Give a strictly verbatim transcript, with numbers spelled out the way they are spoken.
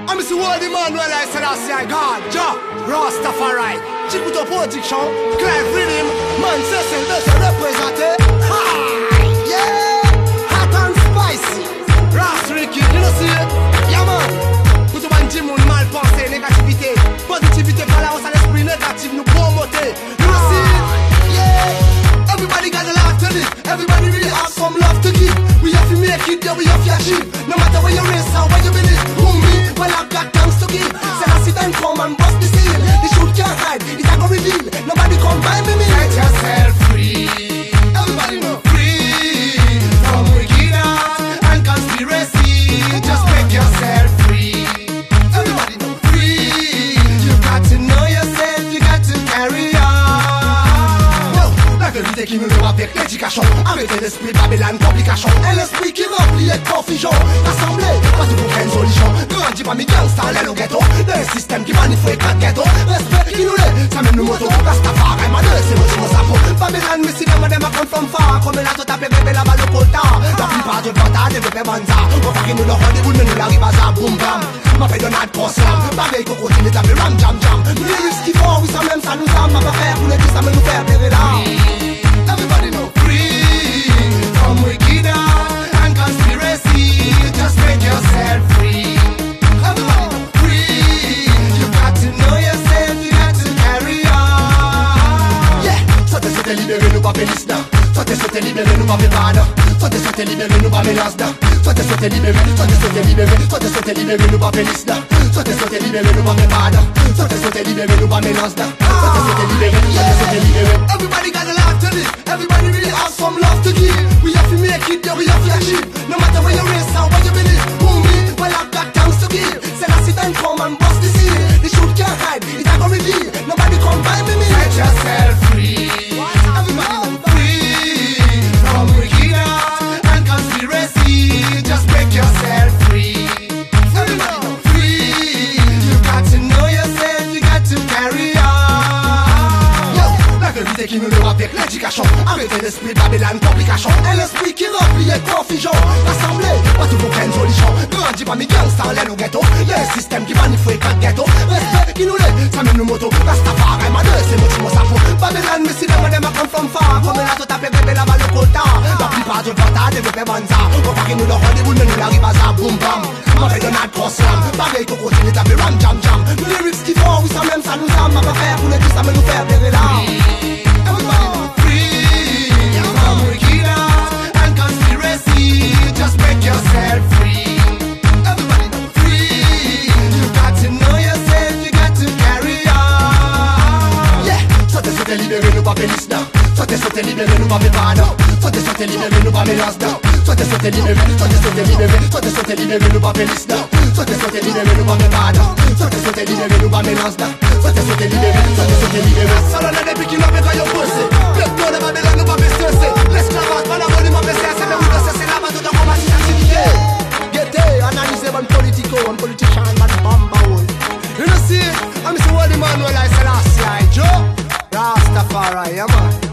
I'm Mister World Emmanuel, I said I say God, Jah, Rastafari, Chibuto Production, Clive Rhythm, Man Cecil, does a representative. Ha! Yeah! Hot and spicy. Ras Ricky, you know see it? Yeah man. Put up un Jim, mal pensée, négativité. Positivité, pas la hausse à l'esprit négatif, nous promoter. You know see it? Yeah! Everybody got a lot to live. Everybody really have some love to give. We have to make it, yeah, we have to achieve. No matter where you race or where you believe. Who me? Well, I've got thanks to give. Say I sit and come and bust the seal. The shoot can't hide, it's a go reveal. Nobody come by me, me. Set yourself free. Everybody know. Free from wicked and conspiracy. Just make yourself free. Everybody know. Free. You got to know yourself, you got to carry on. Yo, la vérité qui nous doit avec l'éducation. Arrêtez l'esprit Babylone, complication. Et l'esprit qui remplit de confusion. Rassemblez, pas tout pour faire une solution. Grandis pas mes gangsters, l'aile au ghetto. Le système qui manifeste pas de ghetto. Respect qui nous l'est, ça même nous moto. Rastafari, ma deux, c'est votre sa peau. Babylone, mais si même dem a come from far. Comme la tout tapé bébé la balle au coltard. La plupart de votre développé banza. On va qu'il nous le rendez-vous, mais nous l'arrive à ça, boum bam. Ma fait de notre proslam. Bagay qu'on continue de taper ram jam jam. Nous les risques qui font, oui, ça même ça nous a. Ma va faire, vous les dis, ça me nous faire périr là. Everybody know. Free from wicked and conspiracy. Just make yourself free. Everybody know. Free. You got to know yourself, you got to carry on. Yeah. Sote sote libéré, nous pas pénis là. Sote sote libéré, nous pas pépada. Sote sote libéré, nous pas mélange là. Sote sote libéré, sote sote libéré, sote sote libéré, nous pas pénis là. Sote sote libéré, nous pas pépada. Sote sote libéré, nous pas mélange là. Sote sote libéré, sote sote libéré. Everybody got a lot to live. Everybody really have some love to give. We have to make it, yeah, we have to achieve. No matter where you race or where you believe. Who me? Well, I've got thanks to give. Say I sit and come and bust the seal. The shoot can't hide, it's a go reveal. Nobody come by me, me. Set yourself free. Everybody know. Free from wicked and conspiracy. Just make yourself free. Everybody know. Free. You got to know yourself, you got to carry on. Yo, la vérité qui nous le avec l'éducation. Arrêtez l'esprit Babylone, complication. Et l'esprit qui remplit de confusion. Rassemblez, pas tout pour faire une solution. Grandis pas mes gangsters, l'aile au ghetto. Le système qui manifeste pas de ghetto. Respect qui nous l'est, ça même nous moto. Rastafari, ma deux, c'est notre sa peau. Babylone, mais si dem dem a come from far. Comme la tout tapé bébé la balle au coltard. La plupart de votre développé banza. On va qu'il nous le rendez-vous, mais nous l'arrive à ça, boum bam. Ma fait de notre proslam. Bagay qu'on continue de taper ram jam jam. Nous les risques qui font, oui, ça même ça nous a. Ma va faire, vous les dites, ça me nous faire périr là. Everybody free from wicked and conspiracy. Just make yourself free. Everybody free. You got to know yourself, you got to carry on. Yeah. Sote sote libéré, nous pas pénis là. Sote sote libéré, nous pas pépada. Sote sote libéré, nous pas mélange là. Sote sote libéré, sote sote libéré, sote sote libéré, nous pas pénis là. Sote sote libéré, nous pas pépada. Sote sote libéré, nous pas mélange là. Sote sote libéré, sote sote libéré. Solo les depuis qu'il n'a pas qu'à y opposer. Peuple de Babylone, nous pas stressé. L'esclavage, pas la bonne, nous pas stressé. C'est même où c'est la base de la combattre activité. Guettez, analysez bon politico, bon politicien, bon bamba. You know see, I'm Mister World Emmanuel, I say last year, Joe Rastafari, yeah man.